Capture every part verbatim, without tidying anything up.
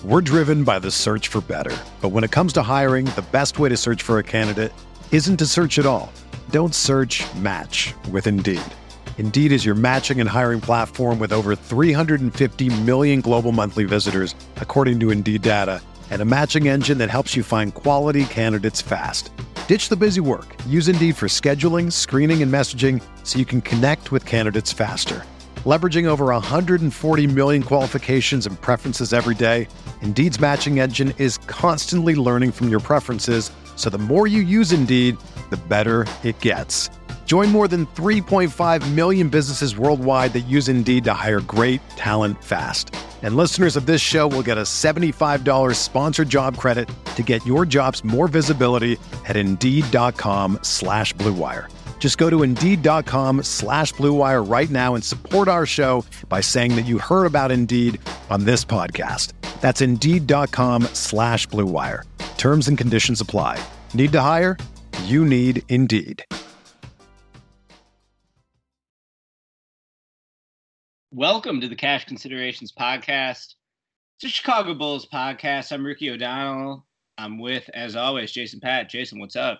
We're driven by the search for better. But when it comes to hiring, the best way to search for a candidate isn't to search at all. Don't search, match with Indeed. Indeed is your matching and hiring platform with over three hundred fifty million global monthly visitors, according to Indeed data, and a matching engine that helps you find quality candidates fast. Ditch the busy work. Use Indeed for scheduling, screening, and messaging so you can connect with candidates faster. Leveraging over one hundred forty million qualifications and preferences every day, Indeed's matching engine is constantly learning from your preferences, so the more you use Indeed, the better it gets. Join more than three point five million businesses worldwide that use Indeed to hire great talent fast. And listeners of this show will get a seventy-five dollars sponsored job credit to get your jobs more visibility at Indeed.com slash Blue Wire. Just go to Indeed.com slash Blue Wire right now and support our show by saying that you heard about Indeed on this podcast. That's Indeed.com slash Blue Wire. Terms and conditions apply. Need to hire? You need Indeed. Welcome to the Cash Considerations Podcast. It's a Chicago Bulls podcast. I'm Ricky O'Donnell. I'm with, as always, Jason Pat. Jason, what's up?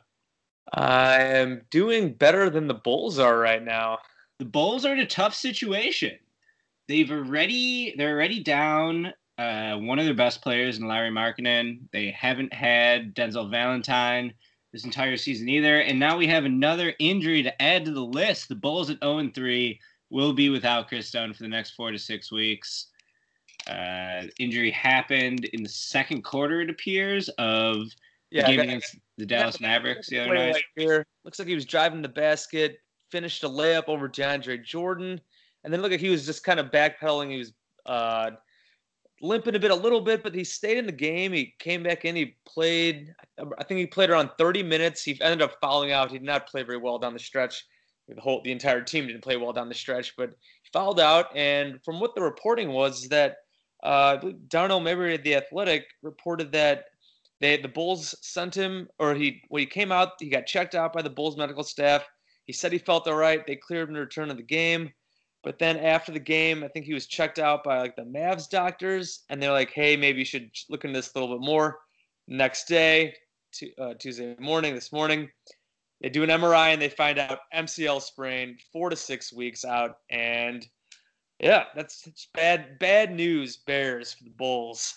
I am doing better than the Bulls are right now. The Bulls are in a tough situation. They've already they're already down uh, one of their best players in Larry Markkanen. They haven't had Denzel Valentine this entire season either, and now we have another injury to add to the list. The Bulls at oh and three will be without Chris Dunn for the next four to six weeks. Uh, injury happened in the second quarter, it appears, of the yeah, game that, against the Dallas Mavericks the other play night. Right here. Looks like he was driving the basket, finished a layup over DeAndre Jordan, and then look like he was just kind of backpedaling. He was uh, limping a bit, a little bit, but he stayed in the game. He came back in. He played, I think he played around thirty minutes. He ended up fouling out. He did not play very well down the stretch. The whole, the entire team didn't play well down the stretch, but he fouled out. And from what the reporting was, that uh, Darnell Mayberry at The Athletic reported that they, the Bulls sent him, or he when he came out, he got checked out by the Bulls medical staff. He said he felt all right. They cleared him to return to the game. But then after the game, I think he was checked out by like the Mavs doctors, and they're like, "Hey, maybe you should look into this a little bit more." Next day, t- uh, Tuesday morning, this morning, they do an M R I and they find out M C L sprain, four to six weeks out. And yeah, that's, that's bad, bad news bears for the Bulls.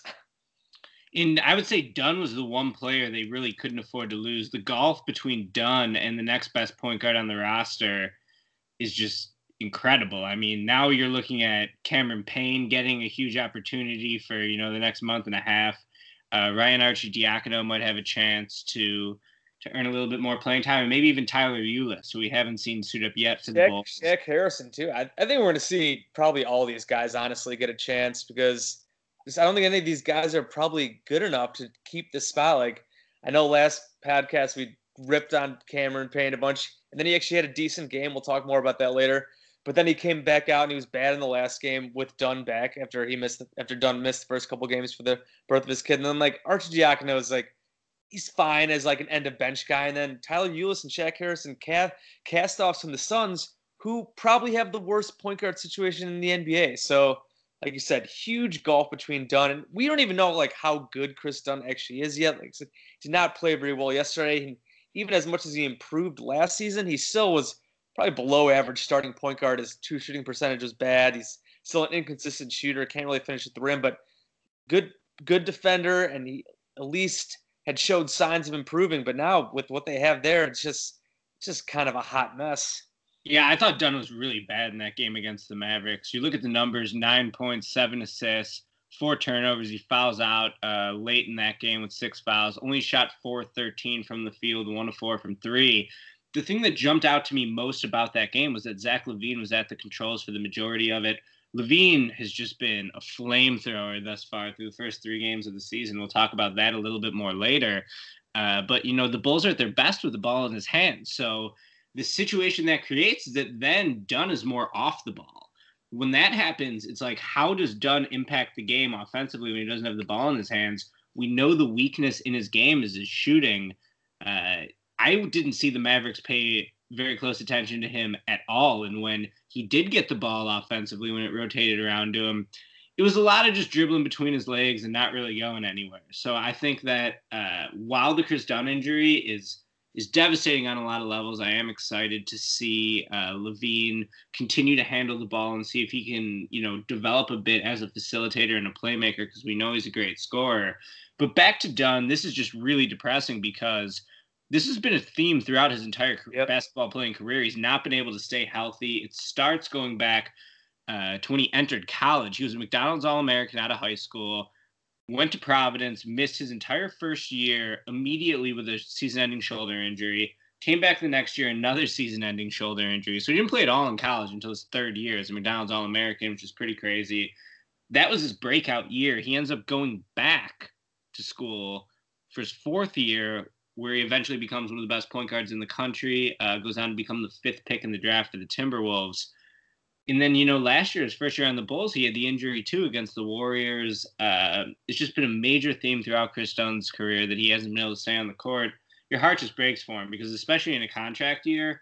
And I would say Dunn was the one player they really couldn't afford to lose. The gulf between Dunn and the next best point guard on the roster is just incredible. I mean, now you're looking at Cameron Payne getting a huge opportunity for, you know, the next month and a half. Uh, Ryan Arcidiacono might have a chance to to earn a little bit more playing time, and maybe even Tyler Ulis, who we haven't seen suit up yet for the Shaq, Bulls. Shaq Harrison, too. I, I think we're going to see probably all these guys, honestly, get a chance, because I don't think any of these guys are probably good enough to keep the spot. Like, I know last podcast we ripped on Cameron Payne a bunch, and then he actually had a decent game. We'll talk more about that later. But then he came back out and he was bad in the last game with Dunn back after he missed after Dunn missed the first couple games for the birth of his kid. And then like Arcidiacono is like, he's fine as like an end of bench guy. And then Tyler Ulis and Shaq Harrison cast cast offs from the Suns, who probably have the worst point guard situation in the N B A. So like you said, huge gulf between Dunn, and we don't even know like how good Chris Dunn actually is yet. Like I said, he did not play very well yesterday. And even as much as he improved last season, he still was probably below average starting point guard. His true shooting percentage was bad. He's still an inconsistent shooter. Can't really finish at the rim, but good good defender, and he at least had showed signs of improving. But now with what they have there, it's just it's just kind of a hot mess. Yeah, I thought Dunn was really bad in that game against the Mavericks. You look at the numbers, nine points, seven assists, four turnovers. He fouls out uh, late in that game with six fouls. Only shot four thirteen from the field, one of four from three. The thing that jumped out to me most about that game was that Zach LaVine was at the controls for the majority of it. LaVine has just been a flamethrower thus far through the first three games of the season. We'll talk about that a little bit more later. Uh, but, you know, the Bulls are at their best with the ball in his hands. So the situation that creates is that then Dunn is more off the ball. When that happens, it's like, how does Dunn impact the game offensively when he doesn't have the ball in his hands? We know the weakness in his game is his shooting. Uh, I didn't see the Mavericks pay very close attention to him at all. And when he did get the ball offensively, when it rotated around to him, it was a lot of just dribbling between his legs and not really going anywhere. So I think that uh, while the Chris Dunn injury is is devastating on a lot of levels, I am excited to see uh, LaVine continue to handle the ball and see if he can, you know, develop a bit as a facilitator and a playmaker, because we know he's a great scorer. But back to Dunn, this is just really depressing because this has been a theme throughout his entire yep. basketball playing career. He's not been able to stay healthy. It starts going back uh, to when he entered college. He was a McDonald's All-American out of high school, went to Providence, missed his entire first year immediately with a season-ending shoulder injury, came back the next year, another season-ending shoulder injury. So he didn't play at all in college until his third year as a McDonald's All-American, which is pretty crazy. That was his breakout year. He ends up going back to school for his fourth year, where he eventually becomes one of the best point guards in the country, uh, goes on to become the fifth pick in the draft for the Timberwolves. And then, you know, last year, his first year on the Bulls, he had the injury, too, against the Warriors. Uh, it's just been a major theme throughout Chris Dunn's career that he hasn't been able to stay on the court. Your heart just breaks for him because, especially in a contract year,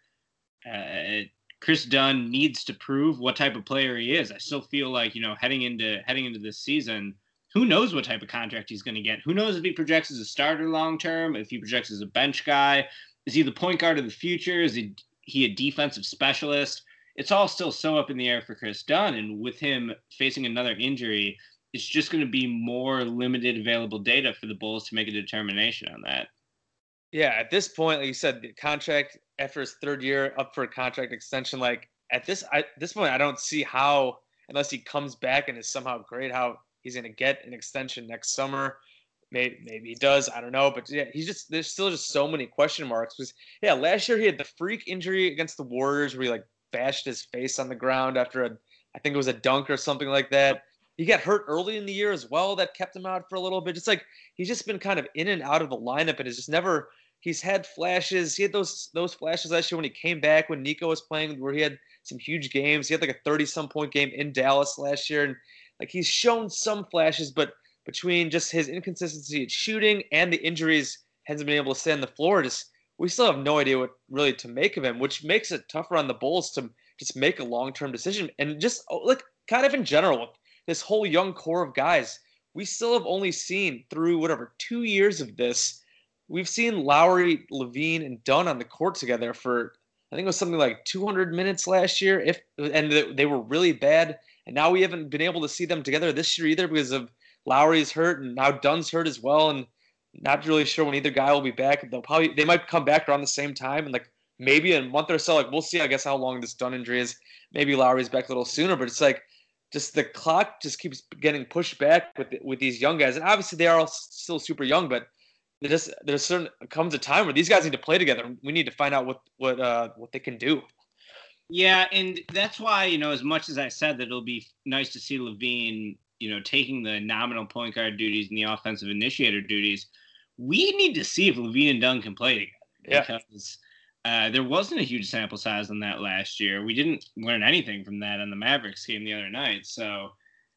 uh, Chris Dunn needs to prove what type of player he is. I still feel like, you know, heading into heading into this season, who knows what type of contract he's going to get? Who knows if he projects as a starter long-term, if he projects as a bench guy? Is he the point guard of the future? Is he, he a defensive specialist? It's all still so up in the air for Chris Dunn, and with him facing another injury, it's just going to be more limited available data for the Bulls to make a determination on that. Yeah, at this point, like you said, the contract after his third year up for a contract extension, like at this I, this point, I don't see how, unless he comes back and is somehow great, how he's going to get an extension next summer. Maybe, maybe he does. I don't know. But yeah, he's just, there's still just so many question marks. Because yeah, last year he had the freak injury against the Warriors where he like bashed his face on the ground after a, I think it was a dunk or something like that. He got hurt early in the year as well. That kept him out for a little bit. It's like he's just been kind of in and out of the lineup and has just never, he's had flashes. He had those those flashes last year when he came back when Nico was playing, where he had some huge games. He had like a thirty-some point game in Dallas last year. And like he's shown some flashes, but between just his inconsistency at shooting and the injuries, hasn't been able to stay on the floor. Just we still have no idea what really to make of him, which makes it tougher on the Bulls to just make a long-term decision. And just like kind of in general, this whole young core of guys, we still have only seen through whatever two years of this, we've seen Lowry, LaVine, and Dunn on the court together for I think it was something like two hundred minutes last year. If and they were really bad. And now we haven't been able to see them together this year either because of Lowry's hurt and now Dunn's hurt as well. And not really sure when either guy will be back. They'll probably they might come back around the same time and like maybe in a month or so. Like we'll see. I guess how long this Dunn injury is. Maybe Lowry's back a little sooner. But it's like just the clock just keeps getting pushed back with with these young guys. And obviously they are all still super young, but there just there's certain comes a time where these guys need to play together. We need to find out what what uh, what they can do. Yeah, and that's why, you know, as much as I said that it'll be nice to see LaVine, you know, taking the nominal point guard duties and the offensive initiator duties, we need to see if LaVine and Dunn can play together. Yeah. Because uh, there wasn't a huge sample size on that last year. We didn't learn anything from that on the Mavericks game the other night. So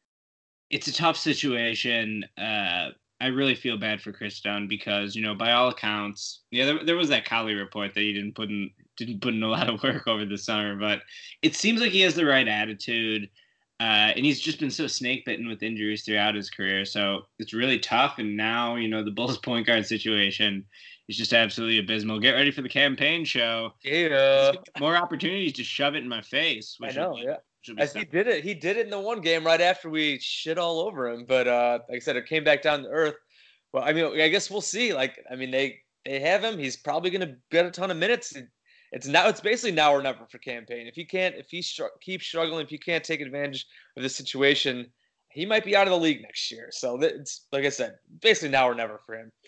it's a tough situation. Uh, I really feel bad for Chris Dunn because, you know, by all accounts, yeah, there, there was that Cowley report that he didn't put in didn't put in a lot of work over the summer, but it seems like he has the right attitude, uh, and he's just been so snake bitten with injuries throughout his career. So it's really tough. And now, you know, the Bulls point guard situation is just absolutely abysmal. Get ready for the campaign show. Yeah, more opportunities to shove it in my face. I know. Be, yeah. As he did it, he did it in the one game right after we shit all over him. But uh, like I said, it came back down to earth. Well, I mean, I guess we'll see. Like, I mean, they they have him. He's probably going to get a ton of minutes. It's now. It's basically now or never for campaign. If he can't, if he str- keeps struggling, if you can't take advantage of the situation, he might be out of the league next year. So it's like I said, basically now or never for him.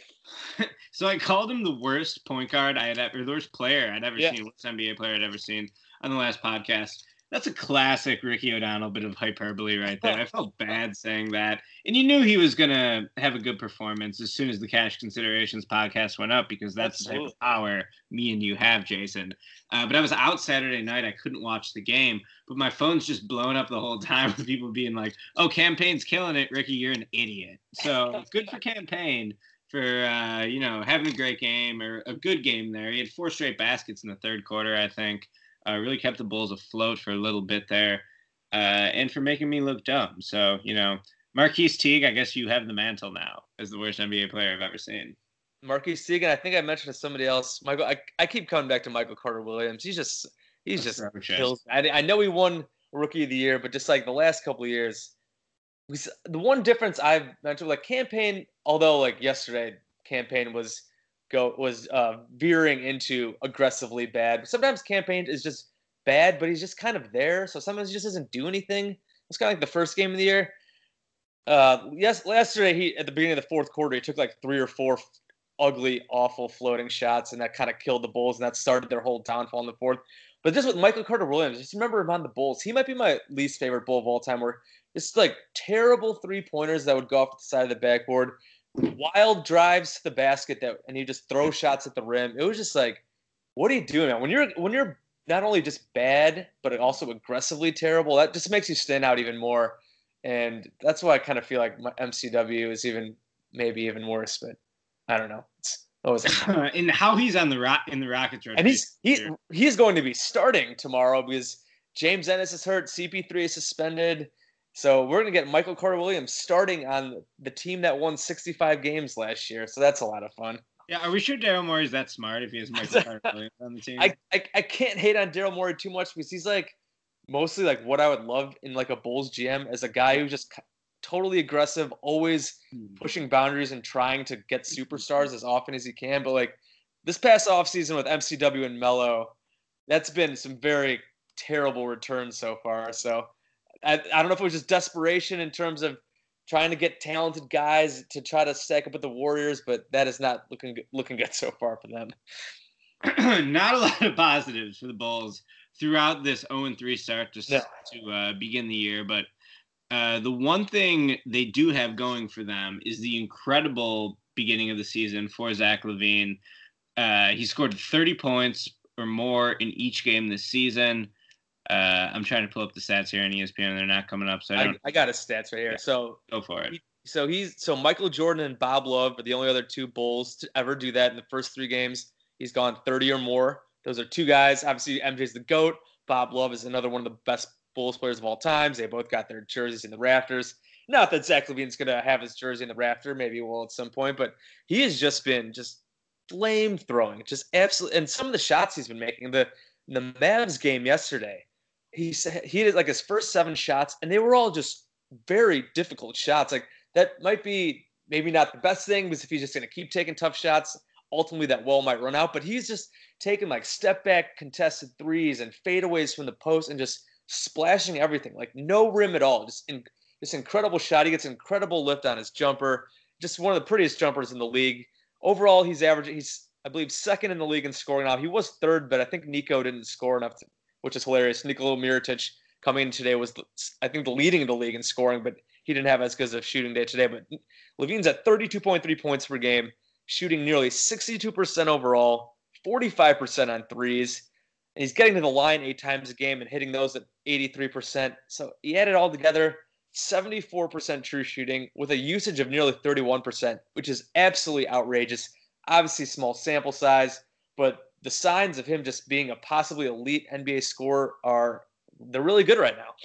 So I called him the worst point guard I had ever, the worst player I'd ever yeah. seen, worst N B A player I'd ever seen on the last podcast. That's a classic Ricky O'Donnell bit of hyperbole right there. I felt bad saying that. And you knew he was going to have a good performance as soon as the Cash Considerations podcast went up because that's Absolutely. the type of power me and you have, Jason. Uh, but I was out Saturday night. I couldn't watch the game. But my phone's just blowing up the whole time with people being like, oh, Campaign's killing it. Ricky, you're an idiot. So good for Campaign for, uh, you know, having a great game or a good game there. He had four straight baskets in the third quarter, I think. Uh, really kept the Bulls afloat for a little bit there. uh, and for making me look dumb. So, you know, Marquise Teague, I guess you have the mantle now as the worst N B A player I've ever seen. Marquise Teague, and I think I mentioned to somebody else, Michael. I, I keep coming back to Michael Carter Williams. He's just he's just kills. I, I know he won Rookie of the Year, but just like the last couple of years, we, the one difference I've mentioned, like Campaign, although like yesterday, Campaign was go was uh, veering into aggressively bad. Sometimes Campaign is just bad, but he's just kind of there. So sometimes he just doesn't do anything. It's kind of like the first game of the year. Uh, yes, yesterday he at the beginning of the fourth quarter he took like three or four ugly, awful floating shots, and that kind of killed the Bulls, and that started their whole downfall in the fourth. But just with Michael Carter Williams, just remember him on the Bulls. He might be my least favorite Bull of all time, where it's like terrible three-pointers that would go off the side of the backboard, wild drives to the basket, that, and he just throw shots at the rim. It was just like, what are you doing, man? When you're when you're not only just bad, but also aggressively terrible, that just makes you stand out even more. And that's why I kind of feel like my M C W is even maybe even worse, but I don't know. It's always like, and how he's on the rock in the Rockets rotation. And he's he he's going to be starting tomorrow because James Ennis is hurt, C P three is suspended. So we're going to get Michael Carter Williams starting on the team that won sixty-five games last year. So that's a lot of fun. Yeah, are we sure Daryl Morey is that smart if he has Michael Carter Williams on the team? I, I I can't hate on Daryl Morey too much because he's like mostly like what I would love in like a Bulls G M as a guy who's just totally aggressive, always pushing boundaries and trying to get superstars as often as he can. But like this past offseason with M C W and Melo, that's been some very terrible returns so far. So I, I don't know if it was just desperation in terms of trying to get talented guys to try to stack up with the Warriors, but that is not looking looking good so far for them. Not a lot of positives for the Bulls throughout this oh and three start just no. to uh, begin the year. But uh, the one thing they do have going for them is the incredible beginning of the season for Zach LaVine. Uh, he scored thirty points or more in each game this season. Uh, I'm trying to pull up the stats here on E S P N. They're not coming up, so I don't. I, I got his stats right here. So go for it. He, so he's so Michael Jordan and Bob Love are the only other two Bulls to ever do that in the first three games. He's gone thirty or more. Those are two guys. Obviously, M J's the GOAT. Bob Love is another one of the best Bulls players of all times. They both got their jerseys in the rafters. Not that Zach LaVine's going to have his jersey in the rafter. Maybe he will at some point. But he has just been just flame throwing. Just absolutely. And some of the shots he's been making. The, the Mavs game yesterday, he said he did like his first seven shots, and they were all just very difficult shots. Like that might be maybe not the best thing, because if he's just going to keep taking tough shots, ultimately that well might run out. But he's just taking like step back contested threes and fadeaways from the post and just splashing everything, like no rim at all. Just in this incredible shot. He gets incredible lift on his jumper. Just one of the prettiest jumpers in the league. Overall, he's averaging. He's I believe second in the league in scoring now. He was third, but I think Nico didn't score enough to, which is hilarious. Nikola Mirotic coming in today was, I think, the leading in the league in scoring, but he didn't have as good of a shooting day today. But LaVine's at thirty-two point three points per game, shooting nearly sixty-two percent overall, forty-five percent on threes. And he's getting to the line eight times a game and hitting those at eighty-three percent. So he had it all together, seventy-four percent true shooting with a usage of nearly thirty-one percent, which is absolutely outrageous. Obviously small sample size, but the signs of him just being a possibly elite N B A scorer are they're really good right now.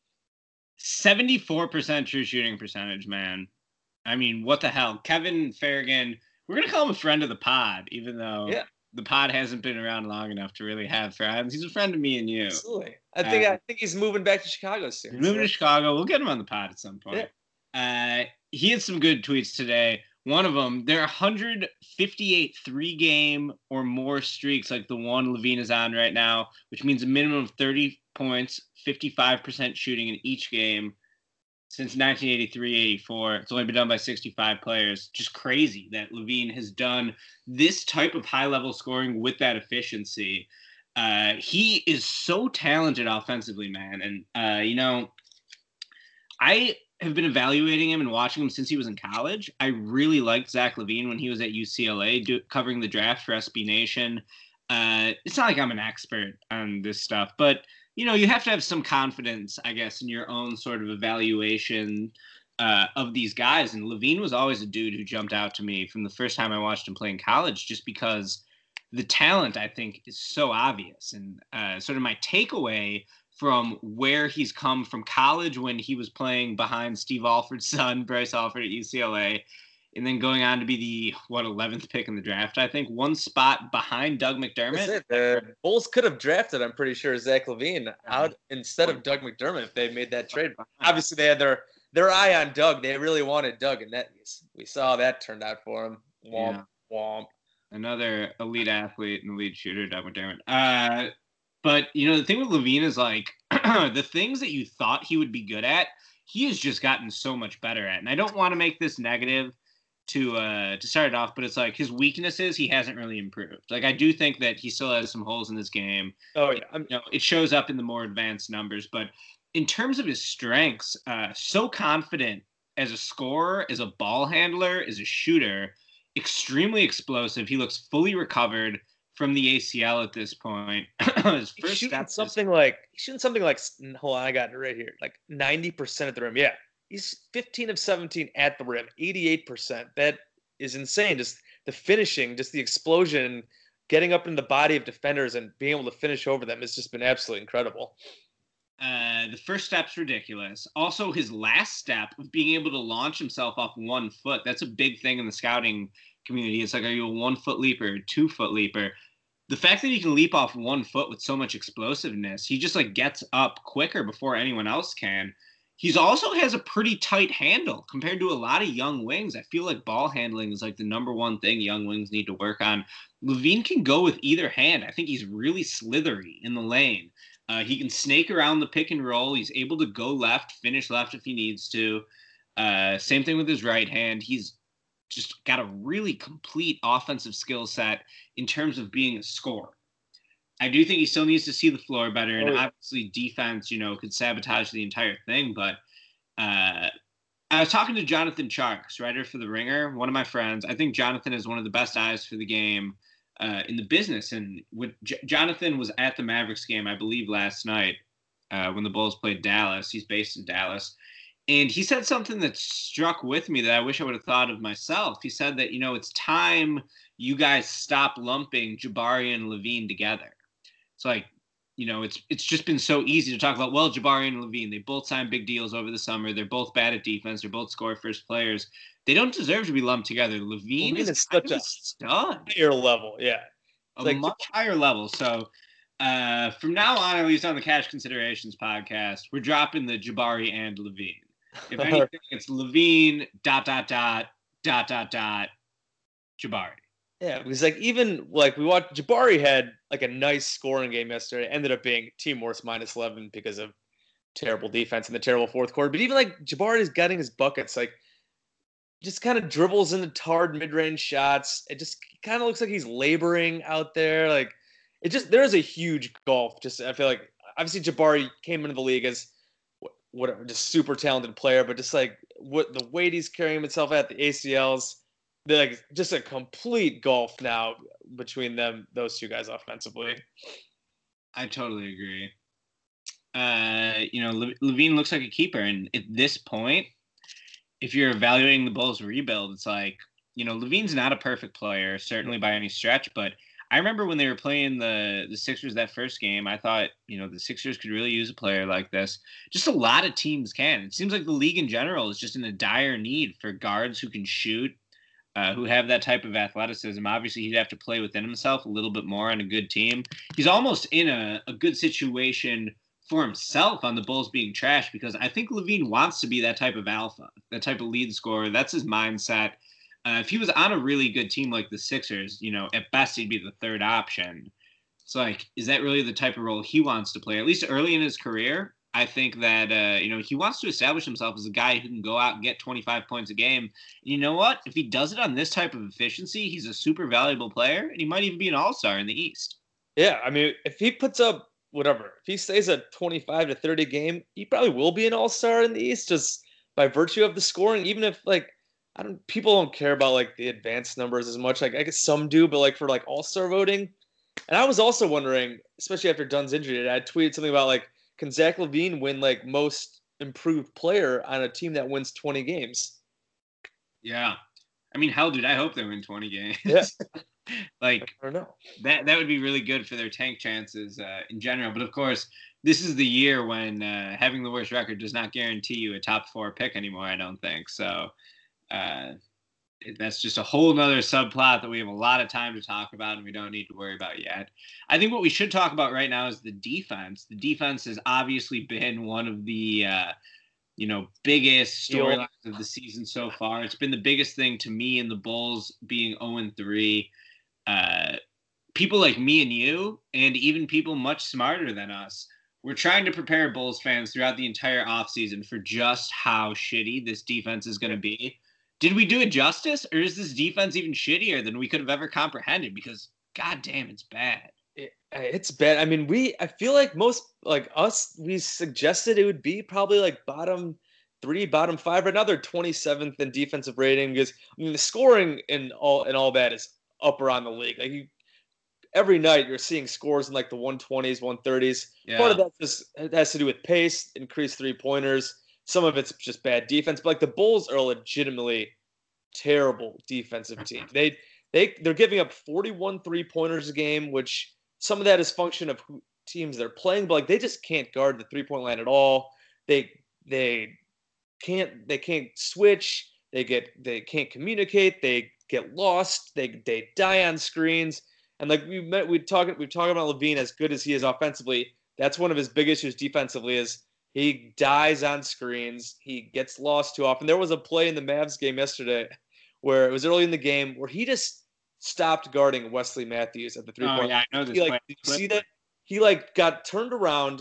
seventy-four percent true shooting percentage, man. I mean, what the hell? Kevin Farragon, we're going to call him a friend of the pod, even though yeah. the pod hasn't been around long enough to really have friends. He's a friend of me and you. Absolutely. I think um, I think he's moving back to Chicago soon. He's moving so. to Chicago. We'll get him on the pod at some point. Yeah. Uh, he had some good tweets today. One of them, there are one hundred fifty-eight three-game or more streaks like the one LaVine is on right now, which means a minimum of thirty points, fifty-five percent shooting in each game since nineteen eighty-three eighty-four. It's only been done by sixty-five players. Just crazy that LaVine has done this type of high-level scoring with that efficiency. Uh, he is so talented offensively, man. And, uh, you know, I have been evaluating him and watching him since he was in college. I really liked Zach LaVine when he was at U C L A do, covering the draft for S B Nation. Uh, it's not like I'm an expert on this stuff, but, you know, you have to have some confidence, I guess, in your own sort of evaluation uh, of these guys. And LaVine was always a dude who jumped out to me from the first time I watched him play in college, just because the talent, I think, is so obvious. And uh, sort of my takeaway from where he's come from college when he was playing behind Steve Alford's son, Bryce Alford at U C L A, and then going on to be the, what, eleventh pick in the draft, I think, one spot behind Doug McDermott. That's it. The Bulls could have drafted, I'm pretty sure, Zach LaVine out instead of Doug McDermott if they made that trade. Obviously, they had their, their eye on Doug. They really wanted Doug, and that we saw that turned out for him. Womp, yeah. Womp. Another elite athlete and elite shooter, Doug McDermott. Uh, but, you know, the thing with LaVine is, like, the things that you thought he would be good at, he has just gotten so much better at. And I don't want to make this negative to uh, to start it off, but it's like his weaknesses, he hasn't really improved. Like, I do think that he still has some holes in his game. Oh, yeah. You know, it shows up in the more advanced numbers. But in terms of his strengths, uh, so confident as a scorer, as a ball handler, as a shooter, extremely explosive. He looks fully recovered from the A C L at this point. His first he's shooting step something is, like he's shooting something like hold on, I got it right here. Like ninety percent at the rim. Yeah. He's fifteen of seventeen at the rim, eighty-eight percent. That is insane. Just the finishing, just the explosion, getting up in the body of defenders and being able to finish over them has just been absolutely incredible. Uh, the first step's ridiculous. Also, his last step of being able to launch himself off one foot, that's a big thing in the scouting community. It's like, are you a one-foot leaper, two-foot leaper? The fact that he can leap off one foot with so much explosiveness, he just, like, gets up quicker before anyone else can. He's also has a pretty tight handle compared to a lot of young wings. I feel like ball handling is, like, the number one thing young wings need to work on. LaVine can go with either hand. I think he's really slithery in the lane. Uh, he can snake around the pick and roll. He's able to go left, finish left if he needs to. Uh, same thing with his right hand. He's just got a really complete offensive skill set in terms of being a scorer. I do think he still needs to see the floor better, and oh, yeah. obviously defense, you know, could sabotage the entire thing. But uh, I was talking to Jonathan Tjarks, writer for The Ringer, one of my friends. I think Jonathan is one of the best eyes for the game Uh, in the business. And when J- Jonathan was at the Mavericks game, I believe last night, uh, when the Bulls played Dallas. He's based in Dallas. And he said something that struck with me that I wish I would have thought of myself. He said that, you know, it's time you guys stop lumping Jabari and LaVine together. It's like, you know, it's it's just been so easy to talk about, well, Jabari and LaVine, they both signed big deals over the summer. They're both bad at defense. They're both score first players. They don't deserve to be lumped together. LaVine, LaVine is, is such a stud. Higher level, yeah. A like, much higher level. So uh, from now on, at least on the Cash Considerations podcast, we're dropping the Jabari and LaVine. If anything, it's LaVine, dot, dot, dot, dot, dot, dot, Jabari. Yeah, because like even like we watched Jabari had like a nice scoring game yesterday. Ended up being team worst minus eleven because of terrible defense in the terrible fourth quarter. But even like Jabari is getting his buckets, like just kind of dribbles into hard mid-range shots. It just kind of looks like he's laboring out there. Like it just there is a huge gulf. Just I feel like obviously Jabari came into the league as whatever, just super talented player, but just like what the weight he's carrying himself at, the A C Ls. They're like just a complete gulf now between them, those two guys offensively. I totally agree. Uh, you know, Le- LaVine looks like a keeper, and at this point, if you're evaluating the Bulls' rebuild, it's like, you know, LaVine's not a perfect player, certainly by any stretch, but I remember when they were playing the the Sixers that first game, I thought, you know, the Sixers could really use a player like this. Just a lot of teams can. It seems like the league in general is just in a dire need for guards who can shoot. Uh, who have that type of athleticism. Obviously, he'd have to play within himself a little bit more on a good team. He's almost in a, a good situation for himself on the Bulls being trash because I think LaVine wants to be that type of alpha, that type of lead scorer. That's his mindset. Uh, if he was on a really good team like the Sixers, you know, at best he'd be the third option. It's like, is that really the type of role he wants to play? At least early in his career, I think that, uh, you know, he wants to establish himself as a guy who can go out and get twenty-five points a game. And you know what? If he does it on this type of efficiency, he's a super valuable player, and he might even be an all-star in the East. Yeah, I mean, if he puts up whatever, if he stays at twenty-five to thirty game, he probably will be an all-star in the East just by virtue of the scoring. Even if, like, I don't, people don't care about, like, the advanced numbers as much. Like, I guess some do, but, like, for, like, all-star voting. And I was also wondering, especially after Dunn's injury, I tweeted something about, like, can Zach LaVine win like most improved player on a team that wins twenty games? Yeah. I mean, hell, dude, I hope they win twenty games. Yeah. like, I don't know. That, that would be really good for their tank chances uh, in general. But of course, this is the year when uh, having the worst record does not guarantee you a top four pick anymore, I don't think. So uh, that's just a whole nother subplot that we have a lot of time to talk about and we don't need to worry about yet. I think what we should talk about right now is the defense. The defense has obviously been one of the, uh, you know, biggest storylines of the season so far. It's been the biggest thing to me in the Bulls being oh and three. Uh, people like me and you, and even people much smarter than us, we're trying to prepare Bulls fans throughout the entire offseason for just how shitty this defense is going to be. Did we do it justice, or is this defense even shittier than we could have ever comprehended? Because, goddamn, it's bad. It, it's bad. I mean, we, I feel like most, like us, we suggested it would be probably like bottom three, bottom five. Right now they're twenty-seventh in defensive rating because, I mean, the scoring in all, and all that is up around the league. Like, you, every night you're seeing scores in like the one twenties, one thirties. Yeah. Part of that just it has to do with pace, increased three-pointers. Some of it's just bad defense. But like the Bulls are a legitimately terrible defensive team. They they they're giving up forty-one three-pointers a game, which some of that is function of who teams they're playing, but like they just can't guard the three-point line at all. They they can't they can't switch. They get they can't communicate. They get lost. They they die on screens. And like we met, we talk we talk about LaVine as good as he is offensively. That's one of his big issues defensively is he dies on screens. He gets lost too often. There was a play in the Mavs game yesterday where it was early in the game where he just stopped guarding Wesley Matthews at the three-point. Oh, yeah, I know this he, like, play. Did you see that? He like got turned around.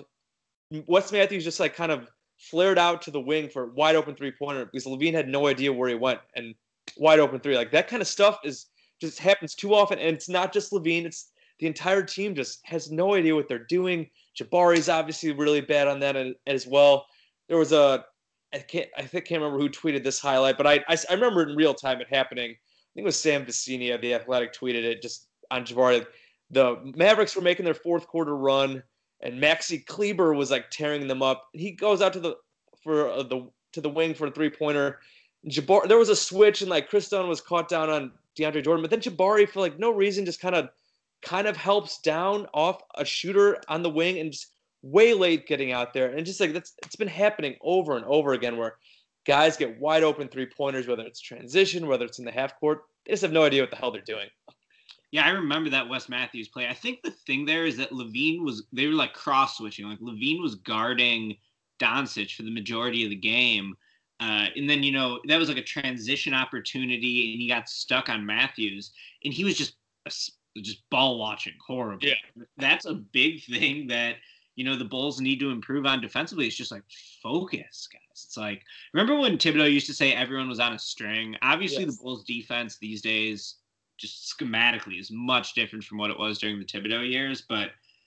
Wes Matthews just like kind of flared out to the wing for a wide open three-pointer because LaVine had no idea where he went and wide open three. Like that kind of stuff is just happens too often, and it's not just LaVine. It's the entire team just has no idea what they're doing. Jabari's obviously really bad on that as well. There was a, I can't, I think, can't remember who tweeted this highlight, but I, I, I remember in real time it happening. I think it was Sam Vecini of The Athletic tweeted it just on Jabari. The Mavericks were making their fourth quarter run, and Maxi Kleber was like tearing them up. He goes out to the for uh, the to the wing for a three pointer. Jabari, there was a switch, and like Chris Dunn was caught down on DeAndre Jordan, but then Jabari for like no reason just kind of. kind of helps down off a shooter on the wing and just way late getting out there. And just like that's it's been happening over and over again where guys get wide open three-pointers, whether it's transition, whether it's in the half court. They just have no idea what the hell they're doing. Yeah, I remember that Wes Matthews play. I think the thing there is that LaVine was – they were like cross-switching. Like LaVine was guarding Doncic for the majority of the game. Uh, and then, you know, that was like a transition opportunity, and he got stuck on Matthews. And he was just – just ball watching horrible. Yeah. That's a big thing that, you know, the Bulls need to improve on defensively. It's just like focus, guys. It's like, remember when Thibodeau used to say everyone was on a string? Obviously, yes. The Bulls defense these days, just schematically, is much different from what it was during the Thibodeau years. But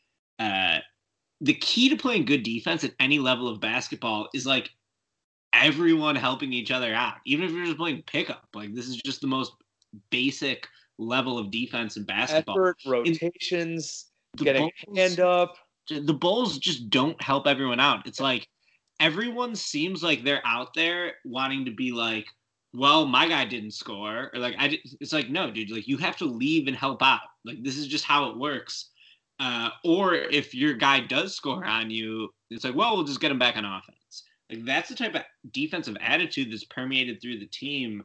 uh, the key to playing good defense at any level of basketball is like everyone helping each other out, even if you're just playing pickup. Like, this is just the most basic level of defense in basketball. Effort, rotations, getting Bulls, hand up. The Bulls just don't help everyone out. It's like everyone seems like they're out there wanting to be like, well, my guy didn't score. Or like, I did. It's like, no, dude, like you have to leave and help out. Like, this is just how it works. Uh, or if your guy does score on you, it's like, well, we'll just get him back on offense. Like, that's the type of defensive attitude that's permeated through the team.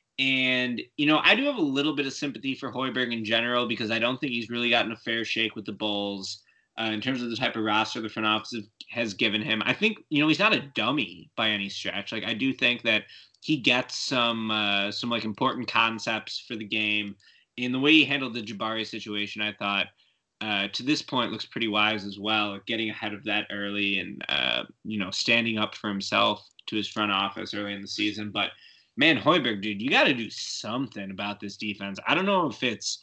And, you know, I do have a little bit of sympathy for Hoiberg in general because I don't think he's really gotten a fair shake with the Bulls uh, in terms of the type of roster the front office has given him. I think, you know, he's not a dummy by any stretch. Like, I do think that he gets some, uh, some like, important concepts for the game. In the way he handled the Jabari situation, I thought, uh, to this point, looks pretty wise as well, getting ahead of that early and, uh, you know, standing up for himself to his front office early in the season. But, man, Hoiberg, dude, you got to do something about this defense. I don't know if it's,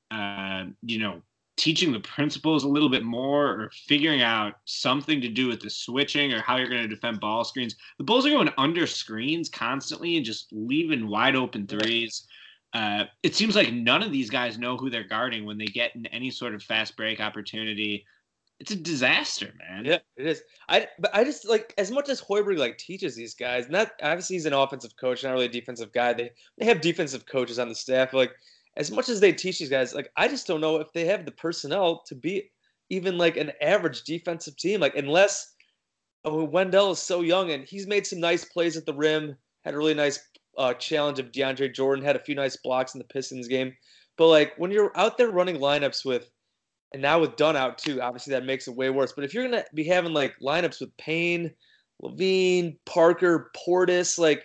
uh, you know, teaching the principles a little bit more or figuring out something to do with the switching or how you're going to defend ball screens. The Bulls are going under screens constantly and just leaving wide open threes. Uh, it seems like none of these guys know who they're guarding when they get in any sort of fast break opportunity. It's a disaster, man. Yeah, it is. I but I just like as much as Hoiberg like teaches these guys. Not obviously he's an offensive coach, not really a defensive guy. They they have defensive coaches on the staff. Like as much as they teach these guys, like I just don't know if they have the personnel to be even like an average defensive team. Like unless oh, Wendell is so young and he's made some nice plays at the rim, had a really nice uh, challenge of DeAndre Jordan, had a few nice blocks in the Pistons game. But like when you're out there running lineups with, and now with Dunn out too, obviously that makes it way worse. But if you're gonna be having like lineups with Payne, LaVine, Parker, Portis, like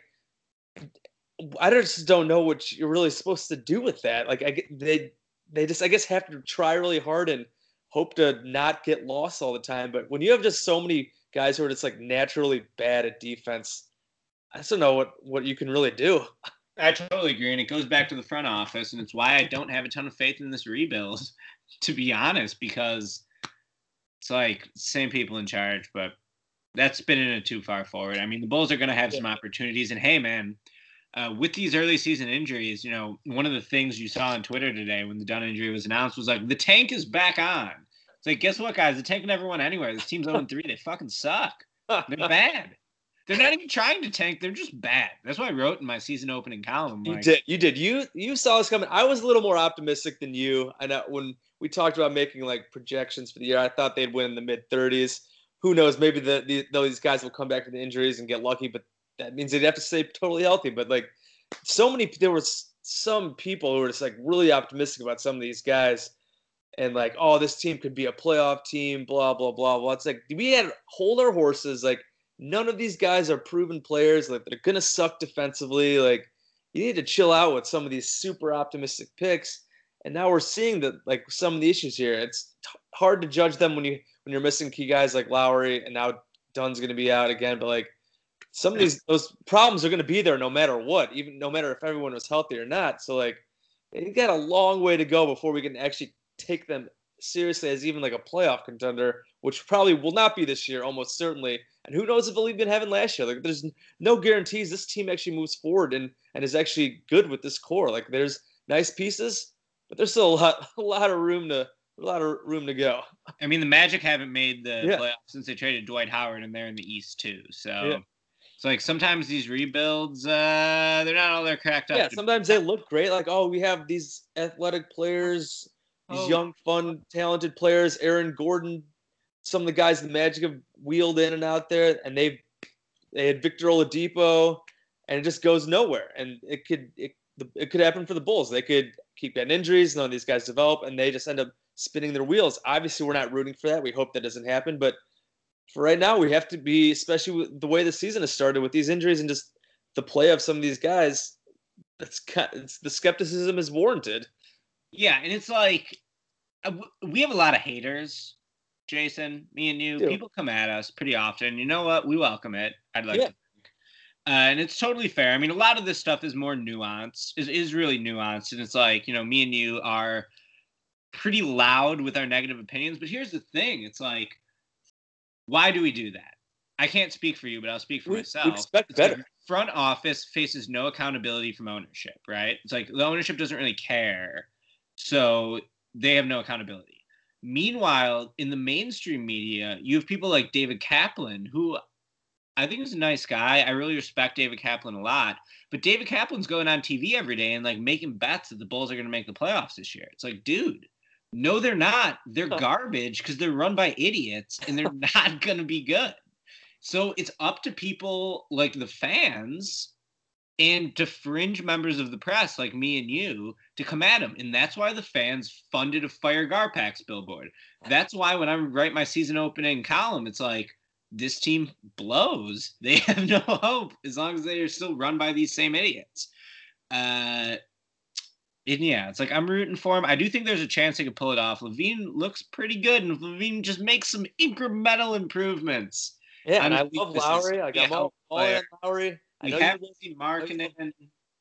I just don't know what you're really supposed to do with that. Like I get they they just I guess have to try really hard and hope to not get lost all the time. But when you have just so many guys who are just like naturally bad at defense, I just don't know what, what you can really do. I totally agree. And it goes back to the front office. And it's why I don't have a ton of faith in this rebuild, to be honest, because it's like same people in charge, but that's spinning it too far forward. I mean, the Bulls are going to have some opportunities. And hey, man, uh, with these early season injuries, you know, one of the things you saw on Twitter today when the Dunn injury was announced was like, the tank is back on. It's like, guess what, guys? The tank never won anywhere. This team's oh and three. They fucking suck. They're bad. They're not even trying to tank. They're just bad. That's what I wrote in my season opening column. You like, did. You did. You you saw this coming. I was a little more optimistic than you. I know when we talked about making like projections for the year, I thought they'd win in the mid thirties. Who knows? Maybe the, the these guys will come back from the injuries and get lucky, but that means they'd have to stay totally healthy. But like so many, there was some people who were just like really optimistic about some of these guys. And like, oh, this team could be a playoff team, blah, blah, blah, blah. It's like, we had to hold our horses. Like, none of these guys are proven players. Like, they're going to suck defensively. Like, you need to chill out with some of these super optimistic picks. And now we're seeing that, like, some of the issues here. It's t- hard to judge them when, you, when you're missing key guys like Lowry, and now Dunn's going to be out again. But, like, some of these, those problems are going to be there no matter what, even no matter if everyone was healthy or not. So, like, you got a long way to go before we can actually take them seriously as even like a playoff contender, which probably will not be this year, almost certainly. And who knows if they'll even have it last year. Like, there's no guarantees this team actually moves forward and, and is actually good with this core. Like, there's nice pieces, but there's still a lot, a lot of room to, a lot of room to go. I mean, the Magic haven't made the yeah. playoffs since they traded Dwight Howard, and they're in the East too. So yeah. it's like sometimes these rebuilds, uh, they're not all they're cracked up. Yeah, to sometimes be. they look great. Like, oh, we have these athletic players. These Oh. young, fun, talented players, Aaron Gordon, some of the guys the Magic have wheeled in and out there, and they've they had Victor Oladipo, and it just goes nowhere. And it could it it could happen for the Bulls. They could keep getting injuries, none of these guys develop, and they just end up spinning their wheels. Obviously, we're not rooting for that. We hope that doesn't happen, but for right now, we have to be, especially with the way the season has started with these injuries and just the play of some of these guys. It's, it's the skepticism is warranted. Yeah, and it's like uh, we have a lot of haters, Jason, me and you. Yeah. People come at us pretty often. You know what? We welcome it. I'd like Yeah. to think. Uh, and it's totally fair. I mean, a lot of this stuff is more nuanced, is, is really nuanced. And it's like, you know, me and you are pretty loud with our negative opinions. But here's the thing. It's like, why do we do that? I can't speak for you, but I'll speak for We, myself. we expect It's better. like front office faces no accountability from ownership, right? It's like the ownership doesn't really care. So they have no accountability. Meanwhile, in the mainstream media, you have people like David Kaplan, who I think is a nice guy. I really respect David Kaplan a lot. But David Kaplan's going on T V every day and like making bets that the Bulls are going to make the playoffs this year. It's like, dude, no, they're not. They're garbage because they're run by idiots and they're not going to be good. So it's up to people like the fans and to fringe members of the press like me and you to come at him. And that's why the fans funded a Fire Garpax billboard. That's why when I write my season opening column, it's like, this team blows. They have no hope as long as they are still run by these same idiots. Uh, and yeah, it's like I'm rooting for him. I do think there's a chance they could pull it off. LaVine looks pretty good, and if LaVine just makes some incremental improvements. Yeah, and I I think love this is- Lowry. Like, I'm yeah, all, all in Lowry. I We know have you love, seen Markkinen.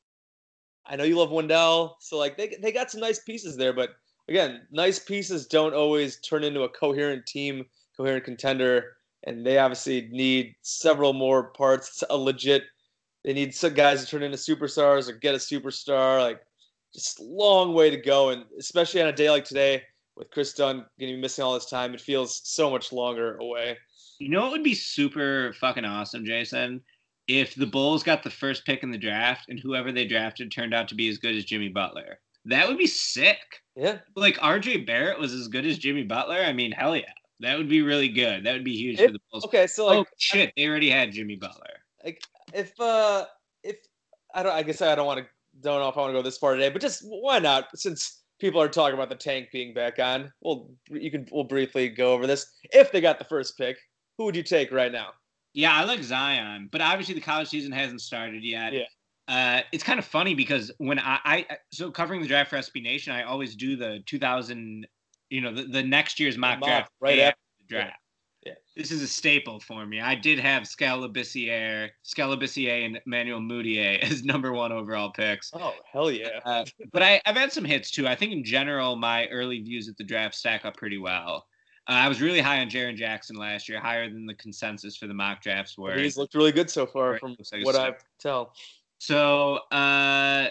I know you love Wendell. So like they they got some nice pieces there, but again, nice pieces don't always turn into a coherent team, coherent contender. And they obviously need several more parts. A legit, they need some guys to turn into superstars or get a superstar. Like, just long way to go. And especially on a day like today, with Chris Dunn going to be missing all this time, it feels so much longer away. You know what would be super fucking awesome, Jason? If the Bulls got the first pick in the draft and whoever they drafted turned out to be as good as Jimmy Butler. That would be sick. Yeah. Like R J Barrett was as good as Jimmy Butler. I mean, hell yeah. That would be really good. That would be huge if, for the Bulls. Okay, so like oh shit, they already had Jimmy Butler. Like if uh if I don't I guess I don't want to don't know if I want to go this far today, but just why not? Since people are talking about the tank being back on, well you can we'll briefly go over this. If they got the first pick, who would you take right now? Yeah, I like Zion, but obviously the college season hasn't started yet. Yeah. Uh, it's kind of funny because when I, I so covering the draft for S B Nation, I always do the two thousand, you know, the, the next year's mock, mock draft right after the draft. Yeah. This is a staple for me. I did have Scalabissiere, Scalabissiere and Emmanuel Mudiay as number one overall picks. Oh, hell yeah. Uh, but I, I've had some hits too. I think in general, my early views at the draft stack up pretty well. Uh, I was really high on Jaren Jackson last year, higher than the consensus for the mock drafts were. He's looked really good so far from like what I tell. So uh,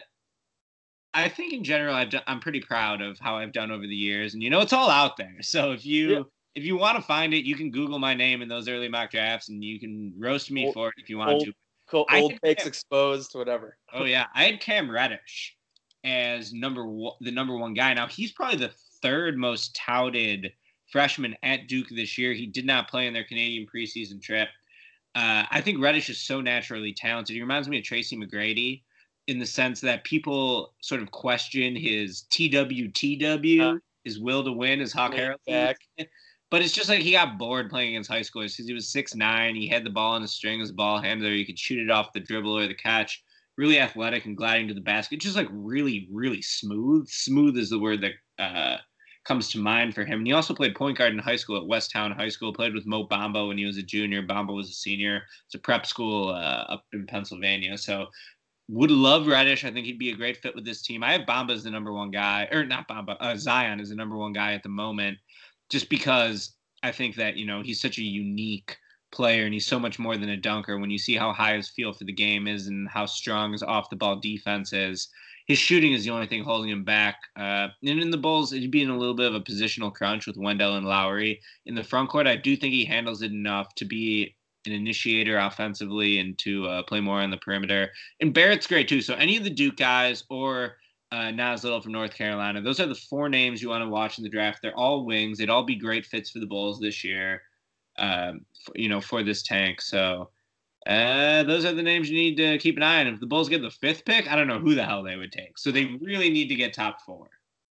I think in general, I've done, I'm pretty proud of how I've done over the years. And, you know, it's all out there. So if you yeah. if you want to find it, you can Google my name in those early mock drafts and you can roast me old, for it if you want old, to. Cool, old takes Cam, exposed, whatever. Oh, yeah. I had Cam Reddish as number one, the number one guy. Now, he's probably the third most touted freshman at Duke this year. He did not play in their Canadian preseason trip. Uh, I think Reddish is so naturally talented. He reminds me of Tracy McGrady in the sense that people sort of question his T W T W, uh, his will to win, his Hawk Harrell. But it's just like he got bored playing against high schoolers because he was six nine. He had the ball on a string as a ball handler. You could shoot it off the dribble or the catch. Really athletic and gliding to the basket. Just like really, really smooth. Smooth is the word that uh, comes to mind for him. And he also played point guard in high school at West Town High School, played with Mo Bamba when he was a junior. Bamba was a senior. It's a prep school uh, up in Pennsylvania. So would love Reddish. I think he'd be a great fit with this team. I have Bamba as the number one guy, or not Bamba, uh, Zion is the number one guy at the moment, just because I think that, you know, he's such a unique player and he's so much more than a dunker. When you see how high his feel for the game is and how strong his off the ball defense is, his shooting is the only thing holding him back. Uh, and in the Bulls, it'd be in a little bit of a positional crunch with Wendell and Lowry. In the front court, I do think he handles it enough to be an initiator offensively and to uh, play more on the perimeter. And Barrett's great too. So any of the Duke guys or uh, Nas Little from North Carolina, those are the four names you want to watch in the draft. They're all wings. They'd all be great fits for the Bulls this year, um, for, you know, for this tank. So Uh, those are the names you need to keep an eye on. If the Bulls get the fifth pick, I don't know who the hell they would take. So they really need to get top four.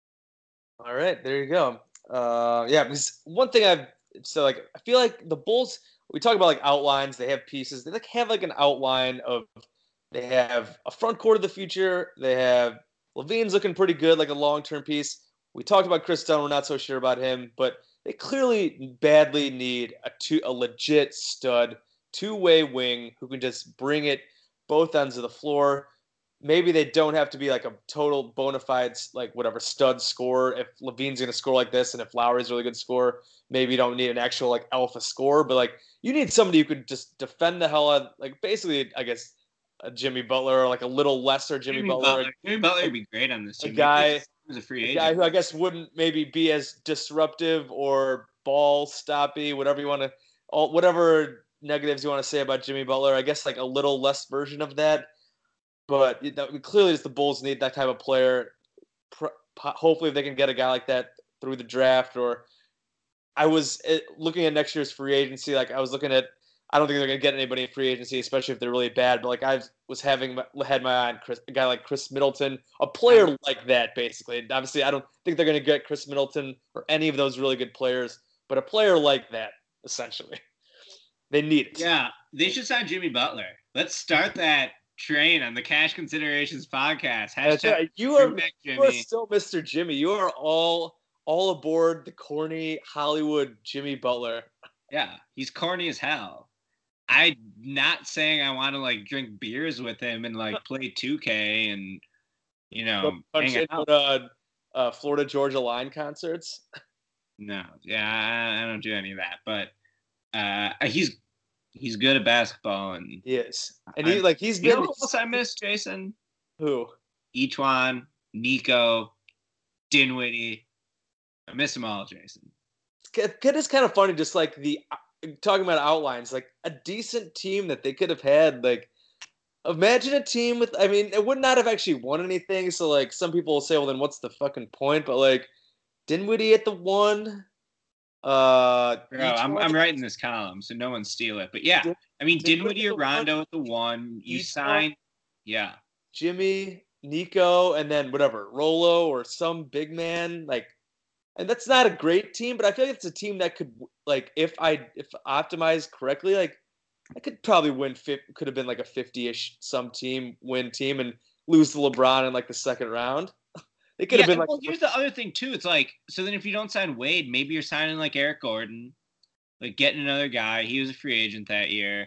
All right, there you go. Uh, yeah, because one thing I've so like I feel like the Bulls. We talk about like outlines. They have pieces. They like have like an outline of. They have a front court of the future. They have Levine's looking pretty good, like a long term piece. We talked about Chris Dunn. We're not so sure about him, but they clearly badly need a two a legit stud. Two-way wing who can just bring it both ends of the floor. Maybe they don't have to be like a total bona fide, like whatever stud scorer. If Levine's going to score like this and if Lowry's a really good scorer, maybe you don't need an actual like alpha scorer, but like you need somebody who could just defend the hell out, like basically, I guess, a Jimmy Butler or like a little lesser Jimmy, Jimmy Butler. Butler. Jimmy Butler would be great on this team. A guy, a free agent. A guy who I guess wouldn't maybe be as disruptive or ball stoppy, whatever you want to, whatever negatives you want to say about Jimmy Butler. I guess like a little less version of that, but you know, clearly just the Bulls need that type of player. Hopefully they can get a guy like that through the draft. Or I was looking at next year's free agency. Like I was looking at, I don't think they're going to get anybody in free agency, especially if they're really bad. But like I was having had my eye on Chris, a guy like Chris Middleton, a player like that, basically. And obviously, I don't think they're going to get Chris Middleton or any of those really good players, but a player like that, essentially. They need it. Yeah, they should sign Jimmy Butler. Let's start that train on the Cash Considerations podcast. Hashtag right. You are, you are still Mister Jimmy. You are all all aboard the corny Hollywood Jimmy Butler. Yeah, he's corny as hell. I'm not saying I want to like drink beers with him and like play two K and you know hang out. Uh, uh, Florida Georgia Line concerts. No, yeah, I, I don't do any of that. But uh, he's he's good at basketball and he is. And he like he's you been. know who else I miss, Jason? Who? Etuan, Nico, Dinwiddie. I miss them all, Jason. It is kind of funny, just like the talking about outlines, like a decent team that they could have had, like imagine a team with. I mean, it would not have actually won anything. So like, some people will say, well, then what's the fucking point? But like, Dinwiddie at the one. Uh, Bro, I'm I'm writing this column, so no one steal it. But yeah, Din- I mean, Dinwiddie Dinwiddie at or the one, Rondo at the one. You Each sign, yeah. Jimmy, Nico, and then whatever Rolo or some big man. Like, and that's not a great team, but I feel like it's a team that could like if I if optimized correctly, like I could probably win. Could have been like a fifty-ish some team win team and lose to LeBron in like the second round. It could Yeah, have been like. well, here's the other thing too. It's like, so then if you don't sign Wade, maybe you're signing like Eric Gordon, like getting another guy. He was a free agent that year,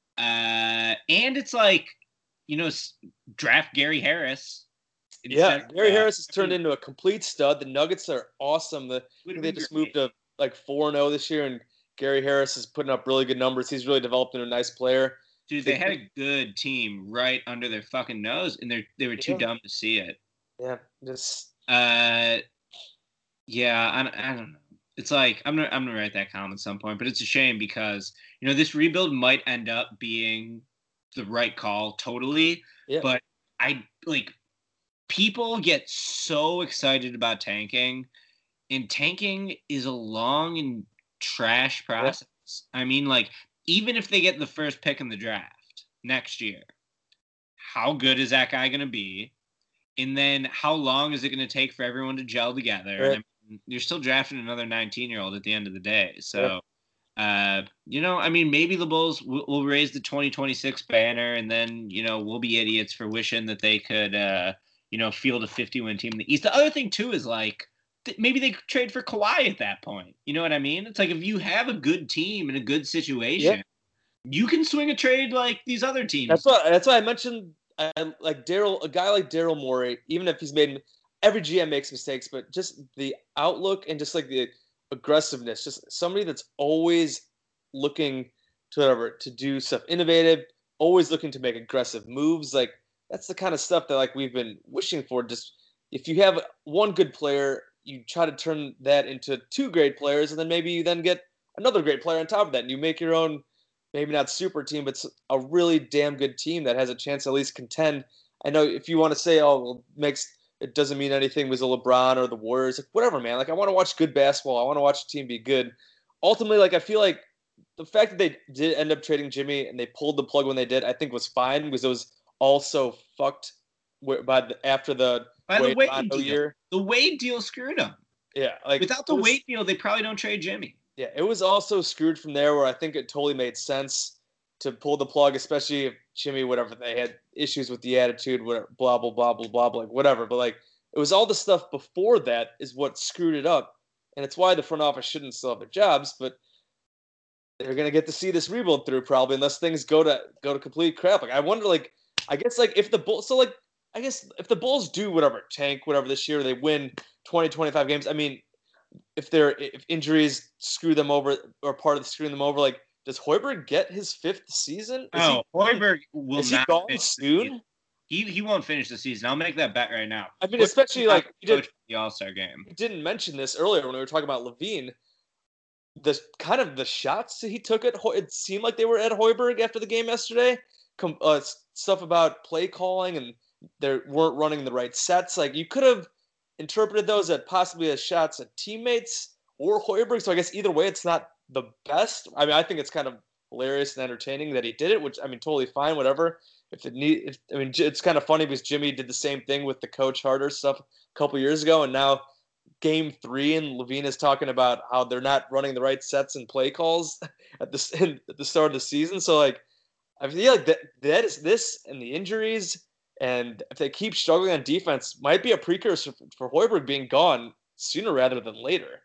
uh, and it's like, you know, s- draft Gary Harris. Yeah, instead of, Gary uh, Harris has turned into a complete stud. The Nuggets are awesome. The, I would've think they been just great. moved to like four and oh this year, and Gary Harris is putting up really good numbers. He's really developed into a nice player. Dude, they had a good team right under their fucking nose, and they they were too Yeah. dumb to see it. Yeah, just Uh, yeah, I, I don't know. It's like I'm gonna I'm gonna write that column at some point, but it's a shame because you know this rebuild might end up being the right call totally, yeah. but I like people get so excited about tanking, and tanking is a long and trash process. I mean, like even if they get the first pick in the draft next year, how good is that guy gonna be? And then how long is it going to take for everyone to gel together? Right. And I mean, you're still drafting another nineteen-year-old at the end of the day. So, uh, you know, I mean, maybe the Bulls will, will raise the twenty twenty-six banner, and then, you know, we'll be idiots for wishing that they could, uh, you know, field a fifty-win team in the East. The other thing, too, is like th- maybe they trade for Kawhi at that point. You know what I mean? It's like if you have a good team in a good situation, Yeah. you can swing a trade like these other teams. That's what that's why I mentioned. I, like Daryl, a guy like Daryl Morey, even if he's made every G M makes mistakes, but just the outlook and just like the aggressiveness, just somebody that's always looking to whatever to do stuff innovative, always looking to make aggressive moves. Like that's the kind of stuff that like we've been wishing for. Just if you have one good player, you try to turn that into two great players, and then maybe you then get another great player on top of that, and you make your own. Maybe not super team, but a really damn good team that has a chance to at least contend. I know if you want to say, oh, well, makes it doesn't mean anything with the LeBron or the Warriors, like whatever, man. Like I want to watch good basketball. I want to watch a team be good. Ultimately, like I feel like the fact that they did end up trading Jimmy and they pulled the plug when they did, I think was fine because it was also fucked by the, after the by Wade the Wade Rondo deal. year. The Wade deal screwed them. Yeah, like without the was, Wade deal, they probably don't trade Jimmy. Yeah, it was also screwed from there where I think it totally made sense to pull the plug, especially if Jimmy, whatever, they had issues with the attitude, whatever, blah, blah, blah, blah, blah, blah, like whatever. But like, it was all the stuff before that is what screwed it up. And it's why the front office shouldn't still have their jobs, but they're going to get to see this rebuild through probably unless things go to go to complete crap. Like, I wonder, like, I guess, like, if the Bulls, so like, I guess if the Bulls do whatever, tank, whatever this year, they win twenty, twenty-five games. I mean, if they're, if injuries screw them over or part of the screwing them over, like, does Hoiberg get his fifth season? Is oh, he, Hoiberg will is not he gone finish soon? He he won't finish the season. I'll make that bet right now. I mean, Hoiberg especially will not like you did, coach the All-Star game. you didn't mention this earlier when we were talking about Levine. The kind of the shots he took at Ho- it seemed like they were at Hoiberg after the game yesterday. Com- uh, stuff about play calling and they weren't running the right sets. Like you could have interpreted those at possibly as shots at teammates or Hoiberg. So I guess either way, it's not the best. I mean, I think it's kind of hilarious and entertaining that he did it, which I mean, totally fine, whatever. If it need, if, I mean, it's kind of funny because Jimmy did the same thing with the Coach Harder stuff a couple years ago, and now game three and Levine is talking about how they're not running the right sets and play calls at the at the start of the season. So like, I feel like that that is this and the injuries. And if they keep struggling on defense, might be a precursor for Hoiberg being gone sooner rather than later.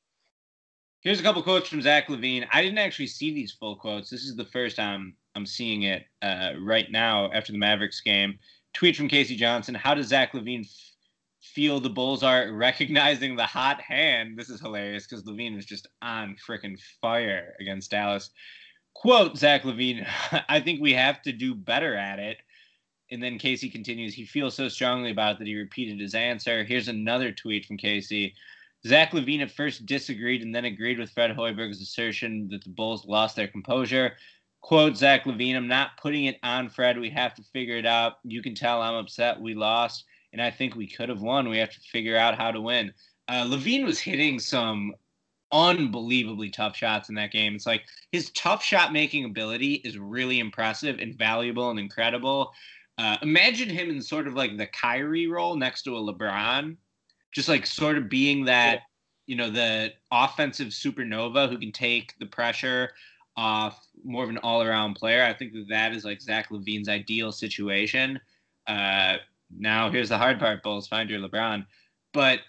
Here's a couple quotes from Zach LaVine. I didn't actually see these full quotes. This is the first time I'm seeing it uh, right now after the Mavericks game. Tweet from Casey Johnson. How does Zach LaVine f- feel the Bulls are recognizing the hot hand? This is hilarious because LaVine was just on frickin' fire against Dallas. Quote, Zach LaVine, I think we have to do better at it. And then Casey continues, he feels so strongly about it that he repeated his answer. Here's another tweet from Casey. Zach LaVine at first disagreed and then agreed with Fred Hoiberg's assertion that the Bulls lost their composure. quote Zach LaVine, I'm not putting it on Fred. We have to figure it out. You can tell I'm upset we lost, and I think we could have won. We have to figure out how to win. Uh, LaVine was hitting some unbelievably tough shots in that game. It's like his tough shot making ability is really impressive and valuable and incredible. Uh, imagine him in sort of like the Kyrie role next to a LeBron, just like sort of being that, you know, the offensive supernova who can take the pressure off, more of an all-around player. I think that that is like Zach LaVine's ideal situation. Uh, now here's the hard part, Bulls, find your LeBron. But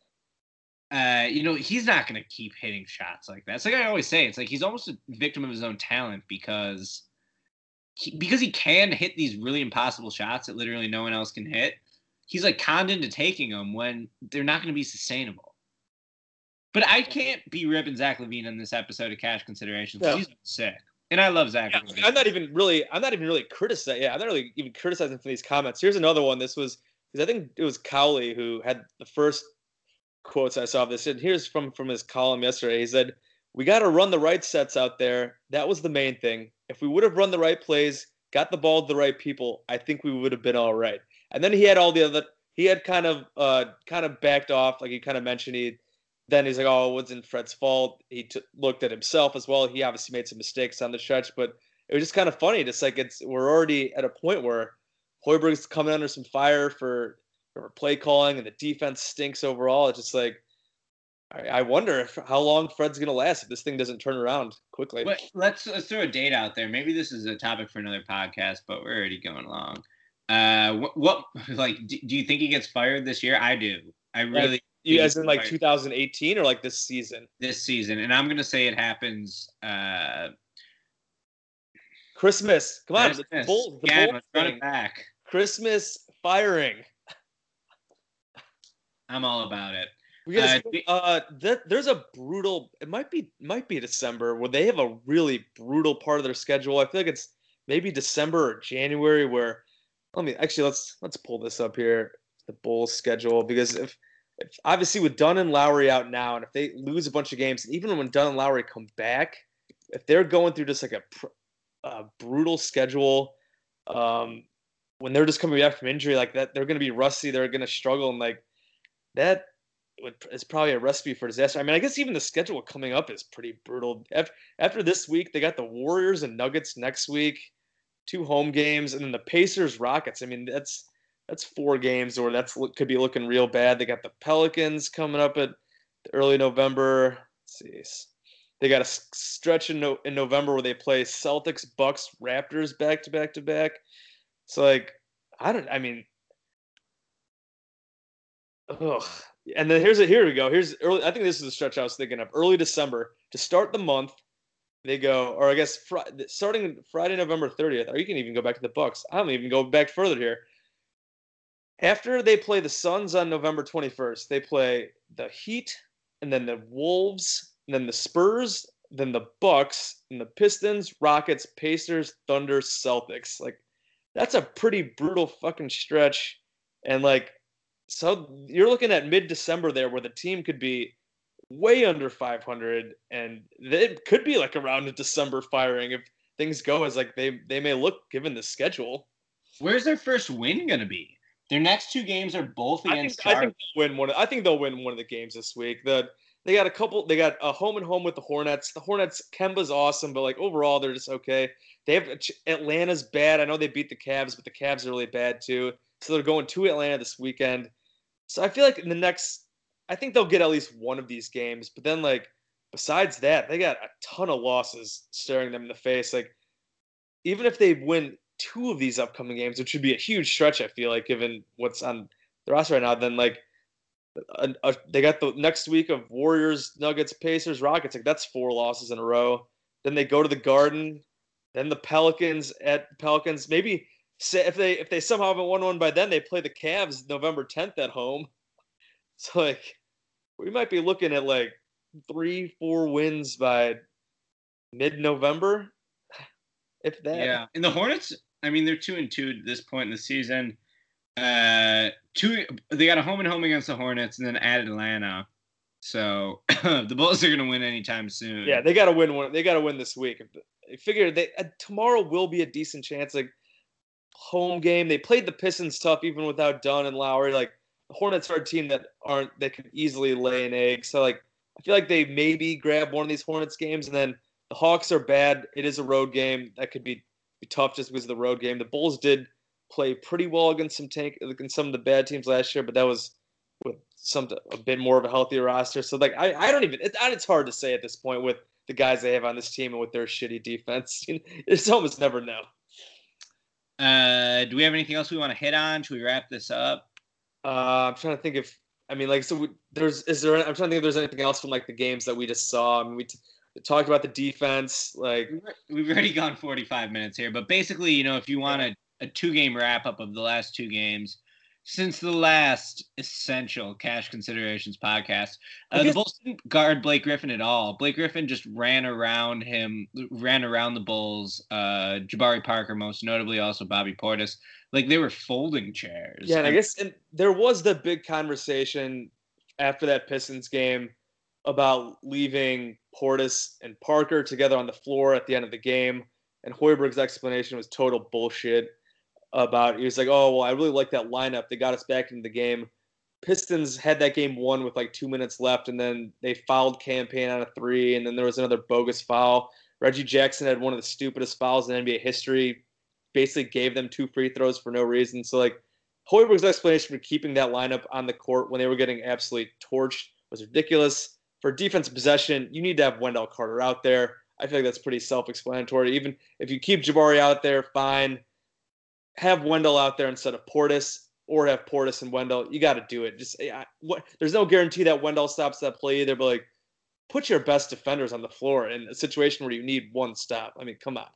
Uh, you know, he's not going to keep hitting shots like that. It's like I always say, it's like he's almost a victim of his own talent because he, because he can hit these really impossible shots that literally no one else can hit. He's like conned into taking them when they're not going to be sustainable. But I can't be ripping Zach LaVine on this episode of Cash Considerations. No. He's sick. And I love Zach Yeah, LaVine. I'm not even really, I'm not even really criticizing. Yeah, I'm not really even criticizing for these comments. Here's another one. This was, because I think it was Cowley who had the first quotes I saw of this. And here's from, from his column yesterday. He said, we got to run the right sets out there. That was the main thing. If we would have run the right plays, got the ball to the right people, I think we would have been all right. And then he had all the other, he had kind of, uh, kind of backed off. Like he kind of mentioned, he, then he's like, oh, it wasn't Fred's fault. He t- looked at himself as well. He obviously made some mistakes on the stretch, but it was just kind of funny. Just like it's, we're already at a point where Hoiberg's coming under some fire for, for play calling, and the defense stinks overall. It's just like, I, I wonder if, how long Fred's going to last if this thing doesn't turn around quickly. But let's let's throw a date out there. Maybe this is a topic for another podcast, but we're already going along. Uh, what, what like, do, do you think he gets fired this year? I do. I really. Like, you guys in like two thousand eighteen or like this season? This season, and I'm gonna say it happens. Uh, Christmas. Come on, Christmas. the Bulls. The Yeah, Bulls let's run thing. it back. Christmas firing. I'm all about it. We guys, Uh, uh, th- there's a brutal. It might be might be December where they have a really brutal part of their schedule. I feel like it's maybe December or January where. Let me actually let's let's pull this up here. The Bulls schedule, because if, if obviously with Dunn and Lowry out now, and if they lose a bunch of games, even when Dunn and Lowry come back, if they're going through just like a, a brutal schedule, um, when they're just coming back from injury like that, they're going to be rusty. They're going to struggle, and like that would, is probably a recipe for disaster. I mean, I guess even the schedule coming up is pretty brutal. After, after this week, they got the Warriors and Nuggets next week, two home games, and then the Pacers Rockets. I mean, that's that's four games, or that's could be looking real bad. They got the Pelicans coming up at early November. Let's see, they got a stretch in, no, in November where they play Celtics, Bucks, Raptors back to back to back. So like, I don't. I mean, ugh. And then here's a here we go. Here's early. I think this is the stretch I was thinking of. Early December to start the month. They go, or I guess fr- starting Friday, November thirtieth, or you can even go back to the Bucks. I don't even go back further here. After they play the Suns on November twenty-first, they play the Heat, and then the Wolves, and then the Spurs, then the Bucks, and the Pistons, Rockets, Pacers, Thunder, Celtics. Like, that's a pretty brutal fucking stretch. And like, so you're looking at mid-December there where the team could be way under five hundred, and it could be like around a December firing if things go as like they they may look given the schedule. Where's their first win going to be? Their next two games are both against I think, I think they'll win one. I think they'll win one of the games this week. The they got a couple. They got a home and home with the Hornets. The Hornets, Kemba's awesome, but like overall they're just okay. They have Atlanta's bad. I know they beat the Cavs, but the Cavs are really bad too. So they're going to Atlanta this weekend. So I feel like in the next, I think they'll get at least one of these games. But then like besides that, they got a ton of losses staring them in the face. Like even if they win two of these upcoming games, which would be a huge stretch, I feel like, given what's on the roster right now, then like a, a, they got the next week of Warriors, Nuggets, Pacers, Rockets. Like that's four losses in a row. Then they go to the Garden, then the Pelicans at Pelicans. Maybe say if they if they somehow haven't won one by then, they play the Cavs November tenth at home. So like we might be looking at like three, four wins by mid-November, if that. Yeah, and the Hornets, I mean, they're two and two at this point in the season. Uh, two, they got a home and home against the Hornets, and then at Atlanta. So the Bulls are going to win anytime soon. Yeah, they got to win one. They got to win this week. I figure they uh, tomorrow will be a decent chance. Like home game, they played the Pistons tough even without Dunn and Lowry. Like the Hornets are a team that aren't that could easily lay an egg. So like I feel like they maybe grab one of these Hornets games, and then the Hawks are bad. It is a road game that could be, be tough just because of the road game. The Bulls did play pretty well against some tank against some of the bad teams last year, but that was with some a bit more of a healthier roster. So like I, I don't even it, it's hard to say at this point with the guys they have on this team and with their shitty defense. It's almost never know. Uh, do we have anything else we want to hit on? Should we wrap this up? Uh, I'm trying to think if I mean like so we, there's is there I'm trying to think if there's anything else from like the games that we just saw. I mean we. T- talked about the defense. Like we've already gone forty-five minutes here, but basically, you know, if you want a, a two-game wrap-up of the last two games since the last essential Cash Considerations podcast, uh, the Bulls didn't guard Blake Griffin at all. Blake Griffin just ran around him, ran around the Bulls. Uh, Jabari Parker, most notably, also Bobby Portis. Like they were folding chairs. Yeah, and I guess and there was the big conversation after that Pistons game about leaving Portis and Parker together on the floor at the end of the game. And Hoiberg's explanation was total bullshit about, he was like, oh, well, I really like that lineup. They got us back into the game. Pistons had that game won with like two minutes left, and then they fouled Cam Payne on a three, and then there was another bogus foul. Reggie Jackson had one of the stupidest fouls in N B A history, basically gave them two free throws for no reason. So, like, Hoiberg's explanation for keeping that lineup on the court when they were getting absolutely torched was ridiculous. For defensive possession, you need to have Wendell Carter out there. I feel like that's pretty self-explanatory. Even if you keep Jabari out there, fine. Have Wendell out there instead of Portis, or have Portis and Wendell. You got to do it. Just I, what, there's no guarantee that Wendell stops that play either, but like put your best defenders on the floor in a situation where you need one stop. I mean, come on.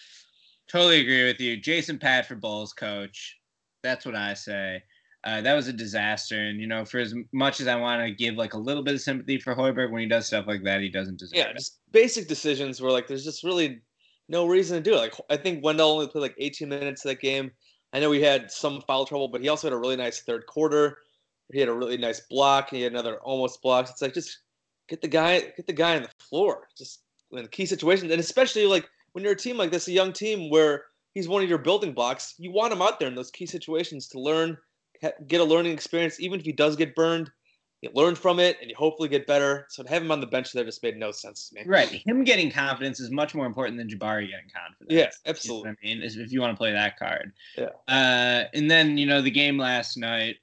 Totally agree with you. Jason Patt for Bulls coach. That's what I say. Uh, that was a disaster. And, you know, for as much as I want to give, like, a little bit of sympathy for Hoiberg, when he does stuff like that, he doesn't deserve yeah, it. Just basic decisions where, like, there's just really no reason to do it. Like, I think Wendell only played, like, eighteen minutes of that game. I know he had some foul trouble, but he also had a really nice third quarter. He had a really nice block. He had another almost block. It's like, just get the guy get the guy on the floor. Just in key situations. And especially, like, when you're a team like this, a young team where he's one of your building blocks, you want him out there in those key situations to learn, get a learning experience. Even if he does get burned, you learn from it and you hopefully get better. So to have him on the bench there just made no sense to me. Right. Him getting confidence is much more important than Jabari getting confidence. Yeah, absolutely. You know what I mean, if you want to play that card. Yeah. Uh, and then, you know, the game last night,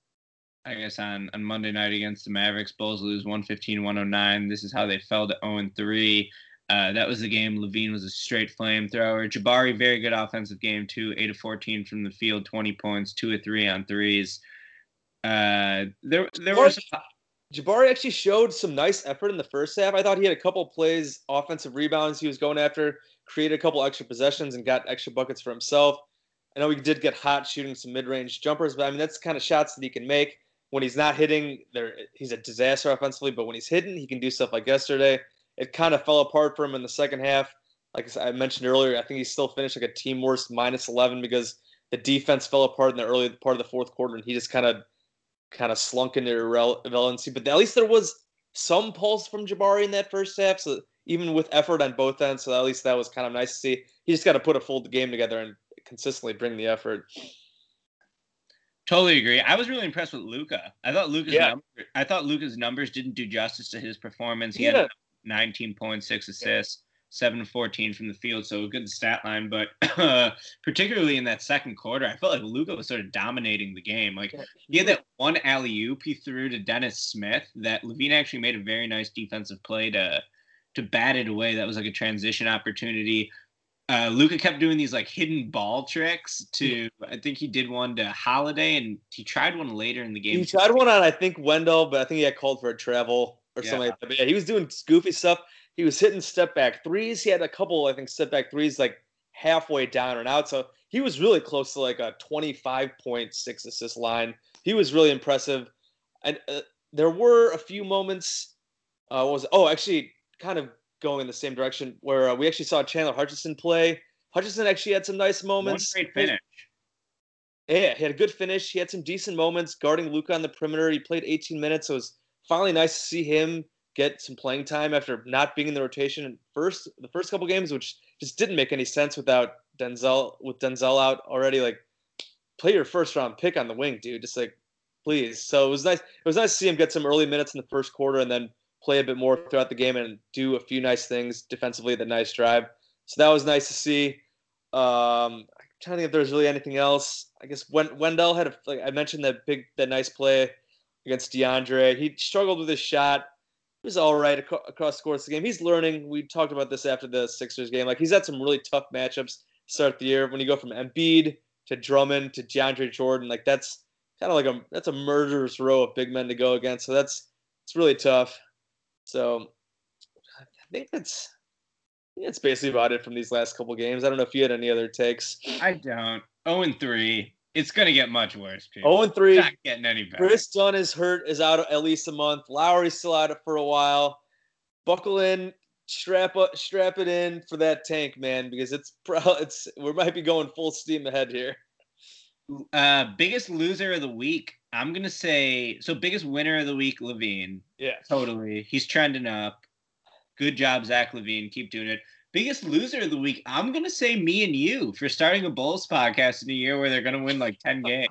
I guess on, on Monday night against the Mavericks, Bulls lose one fifteen to one oh nine. This is how they fell to oh and three. Uh, that was the game. Levine was a straight flamethrower. Jabari, very good offensive game, too. eight of fourteen from the field, twenty points, two of three on threes. Uh, there, there Jabari, was Jabari actually showed some nice effort in the first half. I thought he had a couple plays, offensive rebounds he was going after, created a couple extra possessions, and got extra buckets for himself. I know he did get hot shooting some mid-range jumpers, but I mean that's the kind of shots that he can make. When he's not hitting, there he's a disaster offensively. But when he's hitting, he can do stuff like yesterday. It kind of fell apart for him in the second half. Like I mentioned earlier, I think he still finished like a team worst minus eleven because the defense fell apart in the early part of the fourth quarter, and he just kind of kind of slunk into irrelevancy. But at least there was some pulse from Jabari in that first half, so even with effort on both ends, so at least that was kind of nice to see. He just got to put a full game together and consistently bring the effort. Totally agree. I was really impressed with Luka. I thought Luka's yeah. number, I thought Luka's numbers didn't do justice to his performance. He yeah. had nineteen point six assists, seven of fourteen from the field, so a good stat line. But uh, particularly in that second quarter, I felt like Luka was sort of dominating the game. Like he had that one alley-oop he threw to Dennis Smith that Levine actually made a very nice defensive play to to bat it away. That was like a transition opportunity. Uh, Luka kept doing these like hidden ball tricks to, I think he did one to Holiday, and he tried one later in the game. He tried one on, I think, Wendell, but I think he got called for a travel or yeah. something like that. But yeah, he was doing goofy stuff. He was hitting step back threes. He had a couple, I think, step back threes like halfway down and out. So he was really close to like a twenty-five point six assist line. He was really impressive. And uh, there were a few moments. Uh, what was it? Oh, actually, kind of going in the same direction where uh, we actually saw Chandler Hutchison play. Hutchison actually had some nice moments. One great finish. Yeah, he had a good finish. He had some decent moments guarding Luka on the perimeter. He played eighteen minutes, so it was finally nice to see him get some playing time after not being in the rotation in first the first couple games, which just didn't make any sense without Denzel, with Denzel out already. Like, play your first round pick on the wing, dude. Just like, please. So it was nice. It was nice to see him get some early minutes in the first quarter and then play a bit more throughout the game and do a few nice things defensively, the nice drive. So that was nice to see. Um, I'm trying to think if there's really anything else. I guess Wendell had, a, like I mentioned, that big, that nice play against DeAndre. He struggled with his shot. He was all right ac- across the course of the game. He's learning. We talked about this after the Sixers game. Like, he's had some really tough matchups to start the year. When you go from Embiid to Drummond to DeAndre Jordan, like that's kind of like a that's a murderous row of big men to go against. So that's it's really tough. So I think that's I think that's basically about it from these last couple games. I don't know if you had any other takes. I don't. oh and three. It's going to get much worse, people. oh and three. It's not getting any better. Chris Dunn is hurt, is out at least a month. Lowry's still out for a while. Buckle in, strap up, strap it in for that tank, man, because it's pro- it's we might be going full steam ahead here. Uh, biggest loser of the week. I'm going to say, so biggest winner of the week, LaVine. Yeah. Totally. He's trending up. Good job, Zach LaVine. Keep doing it. Biggest loser of the week, I'm going to say me and you for starting a Bulls podcast in a year where they're going to win like ten games.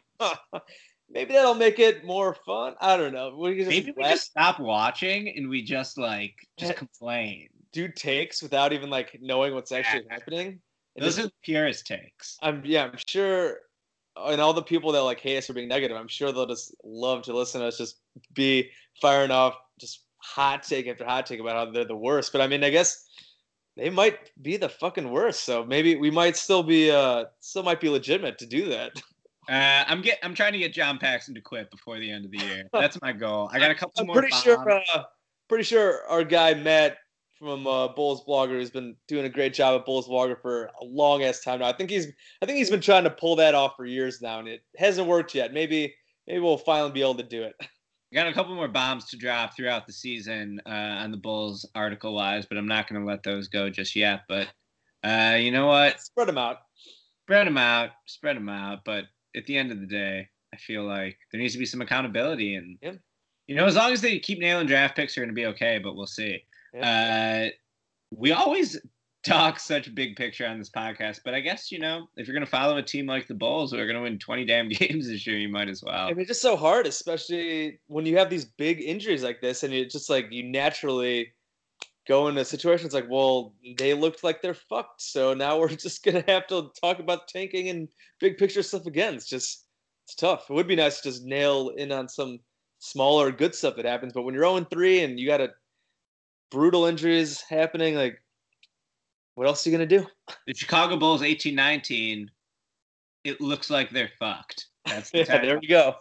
Maybe that'll make it more fun. I don't know. We just Maybe we just stop watching and we just like, just complain. Do takes without even like knowing what's actually yeah. happening. And Those just, are the purest takes. I'm yeah, I'm sure. And all the people that like hate us for being negative, I'm sure they'll just love to listen to us just be firing off just hot take after hot take about how they're the worst. But I mean, I guess they might be the fucking worst. So maybe we might still be, uh, still might be legitimate to do that. Uh, I'm get, I'm trying to get John Paxson to quit before the end of the year. That's my goal. I got a couple I'm more. Pretty bombs. sure, uh, pretty sure our guy Matt from uh, Bulls Blogger has been doing a great job at Bulls Blogger for a long ass time now. I think he's, I think he's been trying to pull that off for years now, and it hasn't worked yet. Maybe, maybe we'll finally be able to do it. I got a couple more bombs to drop throughout the season uh, on the Bulls article-wise, but I'm not going to let those go just yet. But uh, you know what? Spread them out. Spread them out. Spread them out. But at the end of the day, I feel like there needs to be some accountability. And, yeah. you know, as long as they keep nailing draft picks, they're going to be okay, but we'll see. Yeah. Uh, we always talk such big picture on this podcast, but I guess, you know, if you're going to follow a team like the Bulls who are going to win twenty damn games this year, you might as well. I mean, it's just so hard, especially when you have these big injuries like this, and it's just like you naturally go into situations like, well, they looked like they're fucked, so now we're just going to have to talk about tanking and big picture stuff again. It's just, it's tough. It would be nice to just nail in on some smaller good stuff that happens, but when you're oh and three and you got a brutal injuries happening, like, what else are you going to do? The Chicago Bulls eighteen nineteen, it looks like they're fucked. That's the yeah, there you go.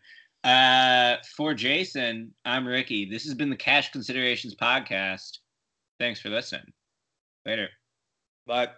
Uh, for Jason, I'm Ricky. This has been the Cash Considerations Podcast. Thanks for listening. Later. Bye.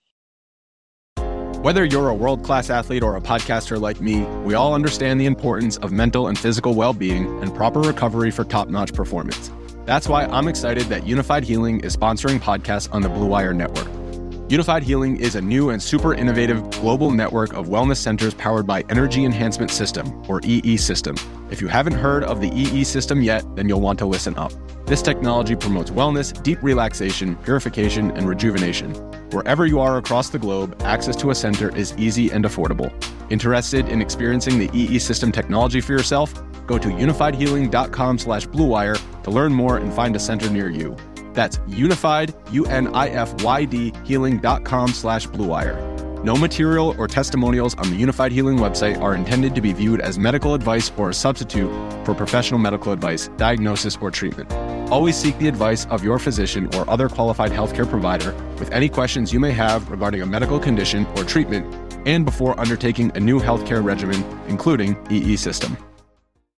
Whether you're a world-class athlete or a podcaster like me, we all understand the importance of mental and physical well-being and proper recovery for top-notch performance. That's why I'm excited that Unified Healing is sponsoring podcasts on the Blue Wire Network. Unified Healing is a new and super innovative global network of wellness centers powered by Energy Enhancement System, or E E System. If you haven't heard of the E E System yet, then you'll want to listen up. This technology promotes wellness, deep relaxation, purification, and rejuvenation. Wherever you are across the globe, access to a center is easy and affordable. Interested in experiencing the E E System technology for yourself? Go to unifiedhealing.com slash bluewire to learn more and find a center near you. That's unified, U N I F Y D, healing.com slash bluewire. No material or testimonials on the Unified Healing website are intended to be viewed as medical advice or a substitute for professional medical advice, diagnosis, or treatment. Always seek the advice of your physician or other qualified healthcare provider with any questions you may have regarding a medical condition or treatment and before undertaking a new healthcare regimen, including E E System.